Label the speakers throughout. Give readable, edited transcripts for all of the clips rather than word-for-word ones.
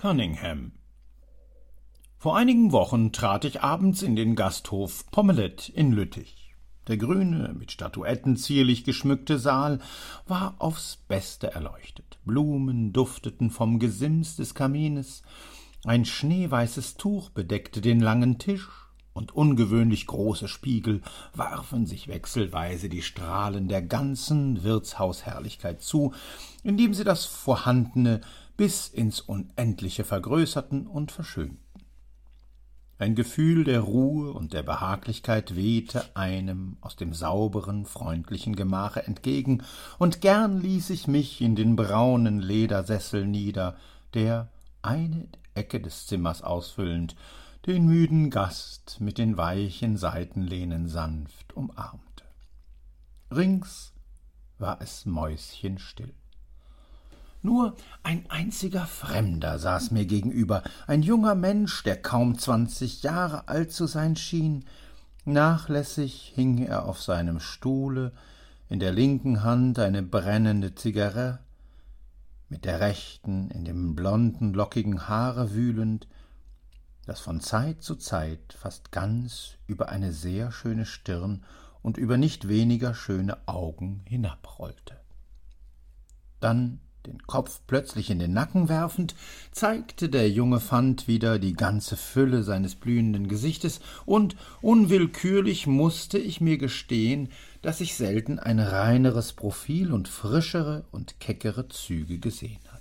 Speaker 1: Cunningham. Vor einigen Wochen trat ich abends in den Gasthof Pommelet in Lüttich. Der grüne, mit Statuetten zierlich geschmückte Saal war aufs Beste erleuchtet. Blumen dufteten vom Gesims des Kamines, ein schneeweißes Tuch bedeckte den langen Tisch, und ungewöhnlich große Spiegel warfen sich wechselweise die Strahlen der ganzen Wirtshausherrlichkeit zu, indem sie das Vorhandene bis ins Unendliche vergrößerten und verschönten. Ein Gefühl der Ruhe und der Behaglichkeit wehte einem aus dem sauberen, freundlichen Gemache entgegen, und gern ließ ich mich in den braunen Ledersessel nieder, der, eine Ecke des Zimmers ausfüllend, den müden Gast mit den weichen Seitenlehnen sanft umarmte. Rings war es mäuschenstill. Nur ein einziger Fremder saß mir gegenüber, ein junger Mensch, der kaum 20 Jahre alt zu sein schien. Nachlässig hing er auf seinem Stuhle, in der linken Hand eine brennende Zigarre, mit der rechten in dem blonden, lockigen Haare wühlend, das von Zeit zu Zeit fast ganz über eine sehr schöne Stirn und über nicht weniger schöne Augen hinabrollte. Dann, den Kopf plötzlich in den Nacken werfend, zeigte der junge Fant wieder die ganze Fülle seines blühenden Gesichtes, und unwillkürlich mußte ich mir gestehen, dass ich selten ein reineres Profil und frischere und keckere Züge gesehen hatte.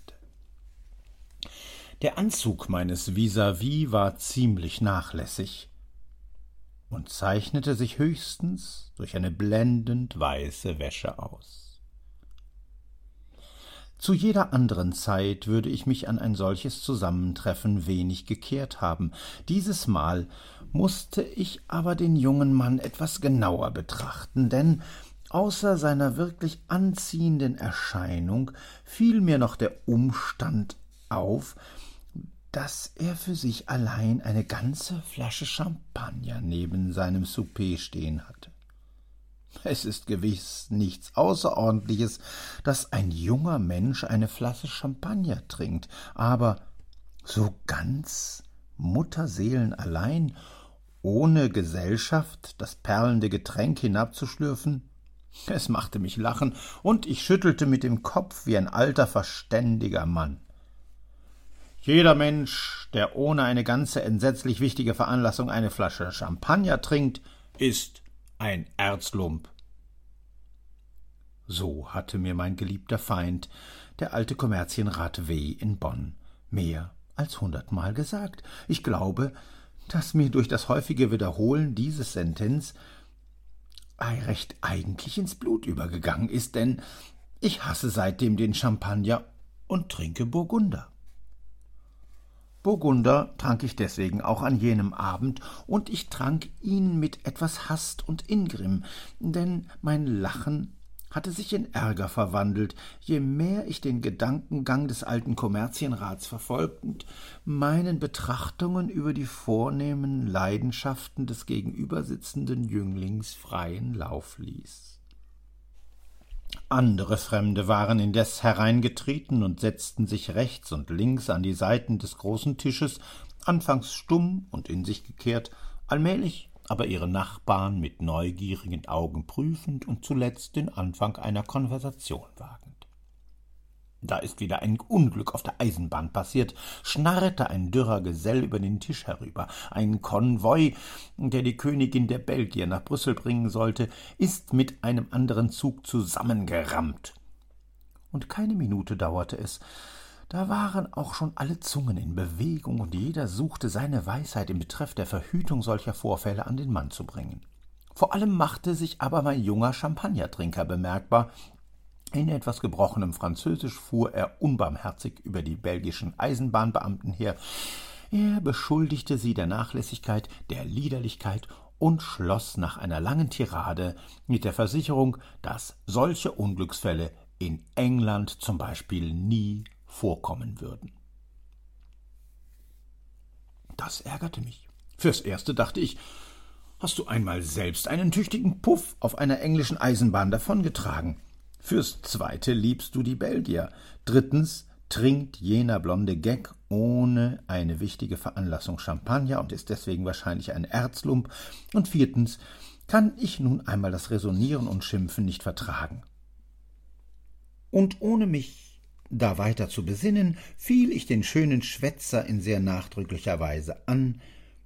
Speaker 1: Der Anzug meines Vis-à-vis war ziemlich nachlässig und zeichnete sich höchstens durch eine blendend weiße Wäsche aus. Zu jeder anderen Zeit würde ich mich an ein solches Zusammentreffen wenig gekehrt haben. Dieses Mal mußte ich aber den jungen Mann etwas genauer betrachten, denn außer seiner wirklich anziehenden Erscheinung fiel mir noch der Umstand auf, dass er für sich allein eine ganze Flasche Champagner neben seinem Souper stehen hatte. Es ist gewiss nichts Außerordentliches, dass ein junger Mensch eine Flasche Champagner trinkt, aber so ganz mutterseelenallein, ohne Gesellschaft, das perlende Getränk hinabzuschlürfen, es machte mich lachen, und ich schüttelte mit dem Kopf wie ein alter, verständiger Mann. Jeder Mensch, der ohne eine ganze entsetzlich wichtige Veranlassung eine Flasche Champagner trinkt, ist ein Erzlump. So hatte mir mein geliebter Feind, der alte Kommerzienrat W. in Bonn, mehr als 100-mal gesagt. Ich glaube, dass mir durch das häufige Wiederholen dieses Sentenz recht eigentlich ins Blut übergegangen ist, denn ich hasse seitdem den Champagner und trinke Burgunder. Burgunder trank ich deswegen auch an jenem Abend, und ich trank ihn mit etwas Hast und Ingrimm, denn mein Lachen hatte sich in Ärger verwandelt, je mehr ich den Gedankengang des alten Kommerzienrats verfolgt und meinen Betrachtungen über die vornehmen Leidenschaften des gegenübersitzenden Jünglings freien Lauf ließ. Andere Fremde waren indes hereingetreten und setzten sich rechts und links an die Seiten des großen Tisches, anfangs stumm und in sich gekehrt, allmählich aber ihre Nachbarn mit neugierigen Augen prüfend und zuletzt den Anfang einer Konversation wagend. Da ist wieder ein Unglück auf der Eisenbahn passiert, schnarrte ein dürrer Gesell über den Tisch herüber. Ein Konvoi, der die Königin der Belgier nach Brüssel bringen sollte, ist mit einem anderen Zug zusammengerammt. Und keine Minute dauerte es, da waren auch schon alle Zungen in Bewegung, und jeder suchte seine Weisheit im Betreff der Verhütung solcher Vorfälle an den Mann zu bringen. Vor allem machte sich aber mein junger Champagnertrinker bemerkbar. In etwas gebrochenem Französisch fuhr er unbarmherzig über die belgischen Eisenbahnbeamten her. Er beschuldigte sie der Nachlässigkeit, der Liederlichkeit und schloss nach einer langen Tirade mit der Versicherung, dass solche Unglücksfälle in England zum Beispiel nie vorkommen würden. Das ärgerte mich. Fürs Erste dachte ich, hast du einmal selbst einen tüchtigen Puff auf einer englischen Eisenbahn davongetragen? Fürs Zweite liebst du die Belgier. Drittens trinkt jener blonde Geck ohne eine wichtige Veranlassung Champagner und ist deswegen wahrscheinlich ein Erzlump. Und 4. kann ich nun einmal das Räsonieren und Schimpfen nicht vertragen. Und ohne mich da weiter zu besinnen, fiel ich den schönen Schwätzer in sehr nachdrücklicher Weise an,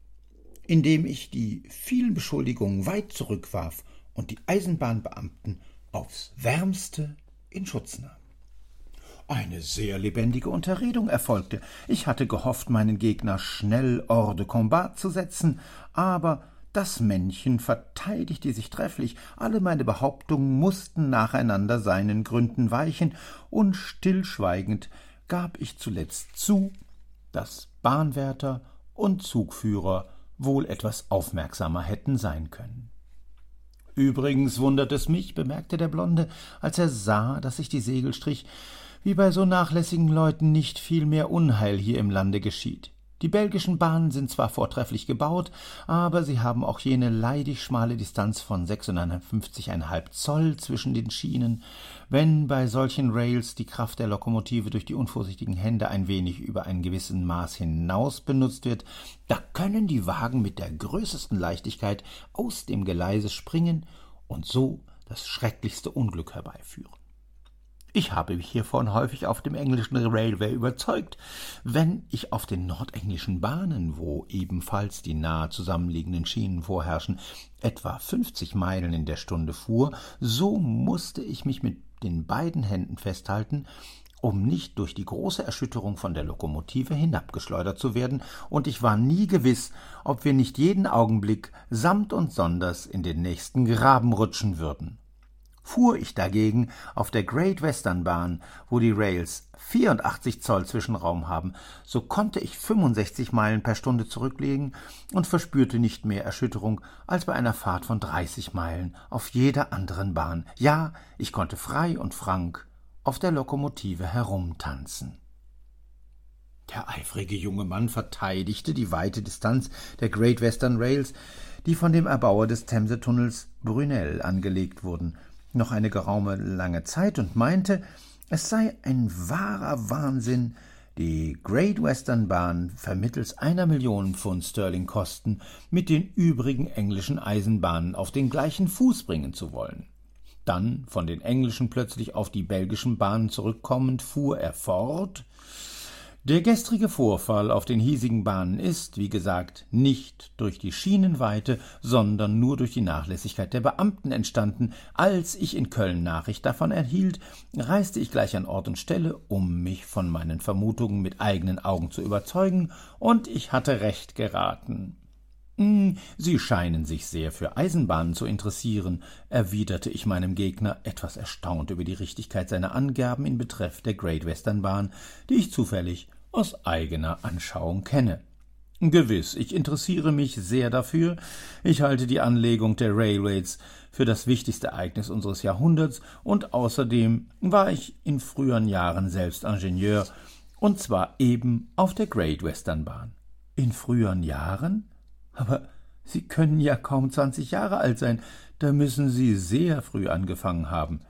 Speaker 1: indem ich die vielen Beschuldigungen weit zurückwarf und die Eisenbahnbeamten aufs Wärmste in Schutz nahm. Eine sehr lebendige Unterredung erfolgte. Ich hatte gehofft, meinen Gegner schnell hors de combat zu setzen, aber das Männchen verteidigte sich trefflich. Alle meine Behauptungen mussten nacheinander seinen Gründen weichen, und stillschweigend gab ich zuletzt zu, dass Bahnwärter und Zugführer wohl etwas aufmerksamer hätten sein können. »Übrigens wundert es mich«, bemerkte der Blonde, als er sah, dass ich die Segel strich, »wie bei so nachlässigen Leuten nicht viel mehr Unheil hier im Lande geschieht. Die belgischen Bahnen sind zwar vortrefflich gebaut, aber sie haben auch jene leidig schmale Distanz von 56,5 Zoll zwischen den Schienen. Wenn bei solchen Rails die Kraft der Lokomotive durch die unvorsichtigen Hände ein wenig über ein gewissen Maß hinaus benutzt wird, da können die Wagen mit der größesten Leichtigkeit aus dem Geleise springen und so das schrecklichste Unglück herbeiführen. Ich habe mich hiervon häufig auf dem englischen Railway überzeugt. Wenn ich auf den nordenglischen Bahnen, wo ebenfalls die nahe zusammenliegenden Schienen vorherrschen, etwa 50 Meilen in der Stunde fuhr, so musste ich mich mit den beiden Händen festhalten, um nicht durch die große Erschütterung von der Lokomotive hinabgeschleudert zu werden, und ich war nie gewiss, ob wir nicht jeden Augenblick samt und sonders in den nächsten Graben rutschen würden. Fuhr ich dagegen auf der Great Western Bahn, wo die Rails 84 Zoll Zwischenraum haben, so konnte ich 65 Meilen per Stunde zurücklegen und verspürte nicht mehr Erschütterung als bei einer Fahrt von 30 Meilen auf jeder anderen Bahn. Ja, ich konnte frei und frank auf der Lokomotive herumtanzen. Der eifrige junge Mann verteidigte die weite Distanz der Great Western Rails, die von dem Erbauer des Themse-Tunnels Brunel angelegt wurden, noch eine geraume lange Zeit und meinte, es sei ein wahrer Wahnsinn, die Great Western Bahn vermittels 1 Million Pfund Sterling Kosten mit den übrigen englischen Eisenbahnen auf den gleichen Fuß bringen zu wollen. Dann, von den englischen plötzlich auf die belgischen Bahnen zurückkommend, fuhr er fort: Der gestrige Vorfall auf den hiesigen Bahnen ist, wie gesagt, nicht durch die Schienenweite, sondern nur durch die Nachlässigkeit der Beamten entstanden. Als ich in Köln Nachricht davon erhielt, reiste ich gleich an Ort und Stelle, um mich von meinen Vermutungen mit eigenen Augen zu überzeugen, und ich hatte recht geraten. »Sie scheinen sich sehr für Eisenbahnen zu interessieren«, erwiderte ich meinem Gegner, etwas erstaunt über die Richtigkeit seiner Angaben in Betreff der Great Western Bahn, die ich zufällig aus eigener Anschauung kenne. »Gewiss, ich interessiere mich sehr dafür. Ich halte die Anlegung der Railways für das wichtigste Ereignis unseres Jahrhunderts, und außerdem war ich in früheren Jahren selbst Ingenieur, und zwar eben auf der Great Western Bahn.« »In früheren Jahren? Aber Sie können ja kaum 20 Jahre alt sein. Da müssen Sie sehr früh angefangen haben.«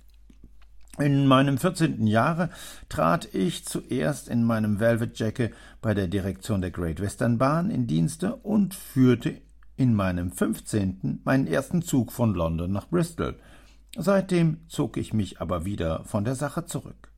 Speaker 1: »In meinem 14. Jahre trat ich zuerst in meinem Velvet Jacket bei der Direktion der Great Western Bahn in Dienste und führte in meinem 15. meinen ersten Zug von London nach Bristol. Seitdem zog ich mich aber wieder von der Sache zurück.«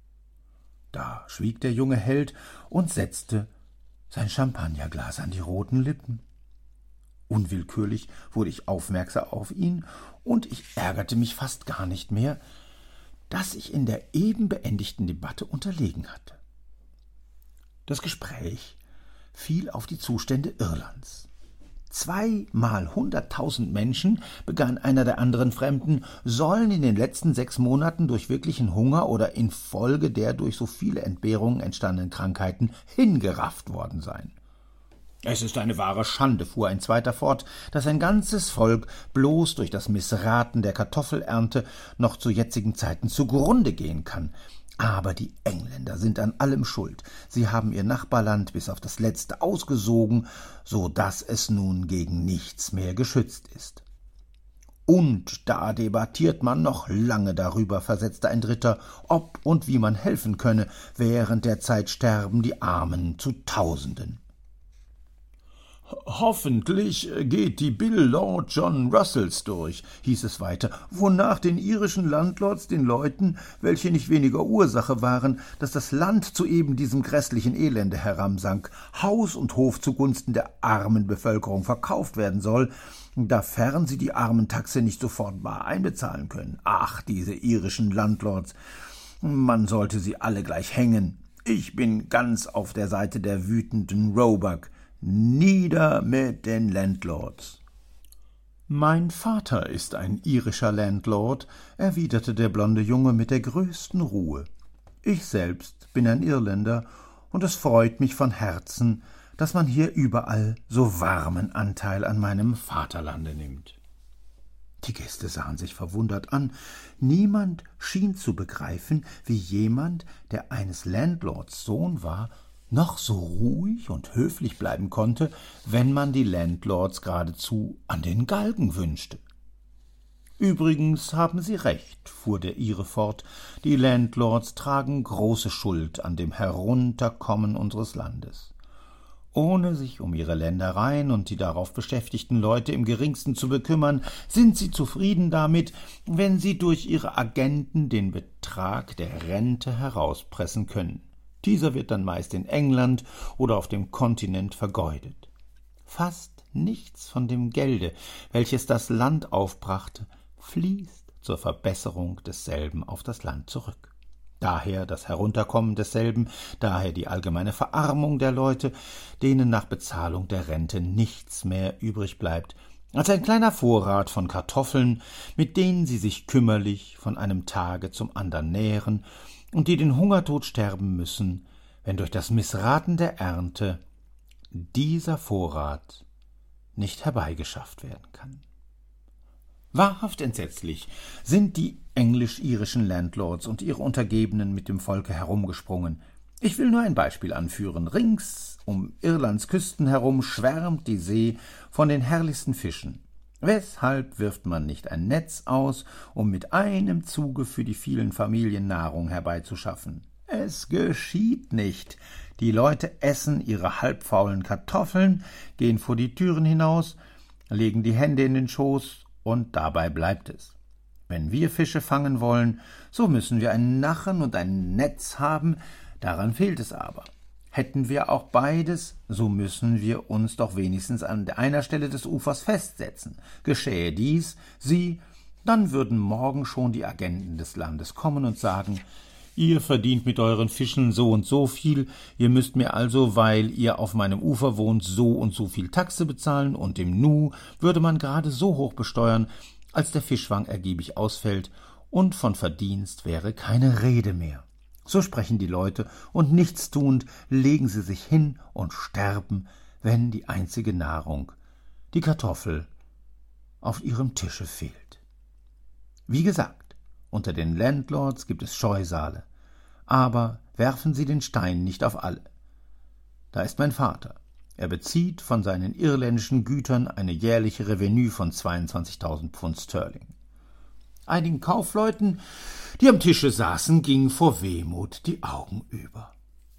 Speaker 1: Da schwieg der junge Held und setzte sein Champagnerglas an die roten Lippen. Unwillkürlich wurde ich aufmerksam auf ihn, und ich ärgerte mich fast gar nicht mehr, dass ich in der eben beendigten Debatte unterlegen hatte. Das Gespräch fiel auf die Zustände Irlands. 2x100.000 Menschen, begann einer der anderen Fremden, sollen in den letzten 6 Monaten durch wirklichen Hunger oder infolge der durch so viele Entbehrungen entstandenen Krankheiten hingerafft worden sein. »Es ist eine wahre Schande«, fuhr ein zweiter fort, »dass ein ganzes Volk bloß durch das Missraten der Kartoffelernte noch zu jetzigen Zeiten zugrunde gehen kann. Aber die Engländer sind an allem schuld. Sie haben ihr Nachbarland bis auf das Letzte ausgesogen, so daß es nun gegen nichts mehr geschützt ist.« »Und da debattiert man noch lange darüber«, versetzte ein Dritter, »ob und wie man helfen könne. Während der Zeit sterben die Armen zu Tausenden.« »Hoffentlich geht die Bill Lord John Russells durch«, hieß es weiter, wonach den irischen Landlords, den Leuten, welche nicht weniger Ursache waren, dass das Land zu eben diesem grässlichen Elende heransank, Haus und Hof zugunsten der armen Bevölkerung verkauft werden soll, dafern sie die Armentaxe nicht sofort bar einbezahlen können. Ach, diese irischen Landlords, man sollte sie alle gleich hängen. Ich bin ganz auf der Seite der wütenden Roebuck. Nieder mit den Landlords. »Mein Vater ist ein irischer Landlord«, erwiderte der blonde Junge mit der größten Ruhe. »Ich selbst bin ein Irländer, und es freut mich von Herzen, dass man hier überall so warmen Anteil an meinem Vaterlande nimmt.« Die Gäste sahen sich verwundert an. Niemand schien zu begreifen, wie jemand, der eines Landlords Sohn war, noch so ruhig und höflich bleiben konnte, wenn man die Landlords geradezu an den Galgen wünschte. »Übrigens haben Sie recht«, fuhr der Ire fort, »die Landlords tragen große Schuld an dem Herunterkommen unseres Landes. Ohne sich um ihre Ländereien und die darauf beschäftigten Leute im geringsten zu bekümmern, sind sie zufrieden damit, wenn sie durch ihre Agenten den Betrag der Rente herauspressen können. Dieser wird dann meist in England oder auf dem Kontinent vergeudet. Fast nichts von dem Gelde, welches das Land aufbrachte, fließt zur Verbesserung desselben auf das Land zurück. Daher das Herunterkommen desselben, daher die allgemeine Verarmung der Leute, denen nach Bezahlung der Rente nichts mehr übrig bleibt, als ein kleiner Vorrat von Kartoffeln, mit denen sie sich kümmerlich von einem Tage zum andern nähren und die den Hungertod sterben müssen, wenn durch das Missraten der Ernte dieser Vorrat nicht herbeigeschafft werden kann. Wahrhaft entsetzlich sind die englisch-irischen Landlords und ihre Untergebenen mit dem Volke herumgesprungen. Ich will nur ein Beispiel anführen. Rings um Irlands Küsten herum schwärmt die See von den herrlichsten Fischen. Weshalb wirft man nicht ein Netz aus, um mit einem Zuge für die vielen Familien Nahrung herbeizuschaffen? Es geschieht nicht. Die Leute essen ihre halbfaulen Kartoffeln, gehen vor die Türen hinaus, legen die Hände in den Schoß, und dabei bleibt es. Wenn wir Fische fangen wollen, so müssen wir einen Nachen und ein Netz haben, daran fehlt es aber. Hätten wir auch beides, so müssen wir uns doch wenigstens an einer Stelle des Ufers festsetzen. Geschähe dies, dann würden morgen schon die Agenten des Landes kommen und sagen, »Ihr verdient mit euren Fischen so und so viel, ihr müsst mir also, weil ihr auf meinem Ufer wohnt, so und so viel Taxe bezahlen, und im Nu würde man gerade so hoch besteuern, als der Fischfang ergiebig ausfällt, und von Verdienst wäre keine Rede mehr.« So sprechen die Leute, und nichtstuend legen sie sich hin und sterben, wenn die einzige Nahrung, die Kartoffel, auf ihrem Tische fehlt. Wie gesagt, unter den Landlords gibt es Scheusale, aber werfen Sie den Stein nicht auf alle. Da ist mein Vater. Er bezieht von seinen irländischen Gütern eine jährliche Revenue von 22.000 Pfund Sterling. Einigen Kaufleuten, die am Tische saßen, gingen vor Wehmut die Augen über.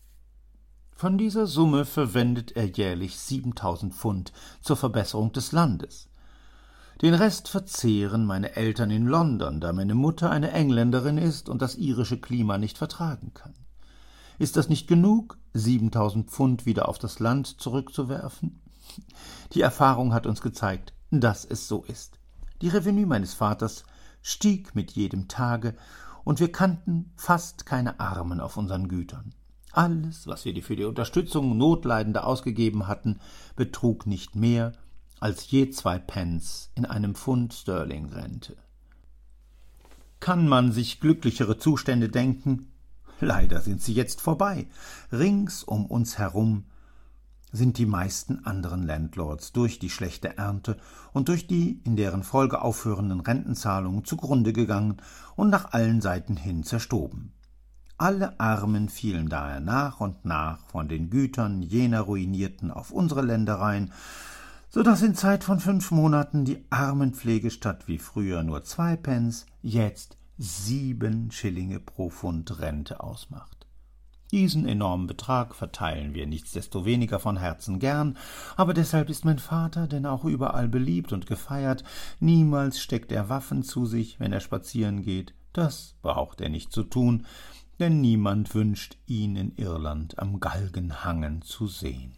Speaker 1: Von dieser Summe verwendet er jährlich 7.000 Pfund zur Verbesserung des Landes. Den Rest verzehren meine Eltern in London, da meine Mutter eine Engländerin ist und das irische Klima nicht vertragen kann. Ist das nicht genug, 7.000 Pfund wieder auf das Land zurückzuwerfen? Die Erfahrung hat uns gezeigt, dass es so ist. Die Revenue meines Vaters stieg mit jedem Tage, und wir kannten fast keine Armen auf unseren Gütern. Alles, was wir für die Unterstützung Notleidender ausgegeben hatten, betrug nicht mehr als je 2 Pence in einem Pfund Sterling Rente. Kann man sich glücklichere Zustände denken? Leider sind sie jetzt vorbei. Rings um uns herum sind die meisten anderen Landlords durch die schlechte Ernte und durch die in deren Folge aufhörenden Rentenzahlungen zugrunde gegangen und nach allen Seiten hin zerstoben. Alle Armen fielen daher nach und nach von den Gütern jener Ruinierten auf unsere Ländereien, so daß in Zeit von 5 Monaten die Armenpflege statt wie früher nur 2 Pence jetzt 7 Schillinge pro Pfund Rente ausmacht. Diesen enormen Betrag verteilen wir nichtsdestoweniger von Herzen gern, aber deshalb ist mein Vater denn auch überall beliebt und gefeiert. Niemals steckt er Waffen zu sich, wenn er spazieren geht. Das braucht er nicht zu tun, denn niemand wünscht, ihn in Irland am Galgen hangen zu sehen.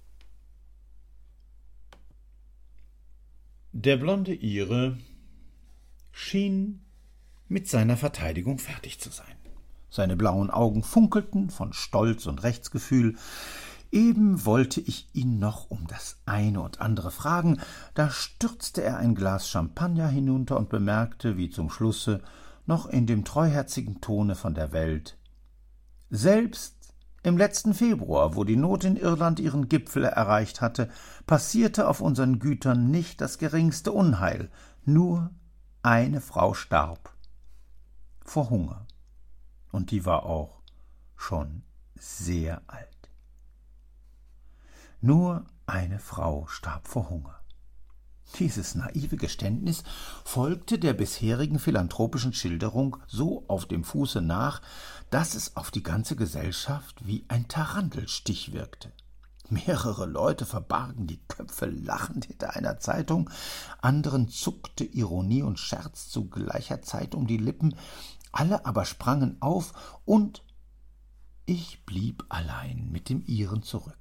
Speaker 1: Der blonde Ire schien mit seiner Verteidigung fertig zu sein. Seine blauen Augen funkelten von Stolz und Rechtsgefühl. Eben wollte ich ihn noch um das eine und andere fragen, da stürzte er ein Glas Champagner hinunter und bemerkte, wie zum Schlusse, noch in dem treuherzigen Tone von der Welt: Selbst im letzten Februar, wo die Not in Irland ihren Gipfel erreicht hatte, passierte auf unseren Gütern nicht das geringste Unheil. Nur eine Frau starb vor Hunger. Und die war auch schon sehr alt. Nur eine Frau starb vor Hunger. Dieses naive Geständnis folgte der bisherigen philanthropischen Schilderung so auf dem Fuße nach, dass es auf die ganze Gesellschaft wie ein Tarantelstich wirkte. Mehrere Leute verbargen die Köpfe lachend hinter einer Zeitung, anderen zuckte Ironie und Scherz zu gleicher Zeit um die Lippen, alle aber sprangen auf, und ich blieb allein mit dem Iren zurück.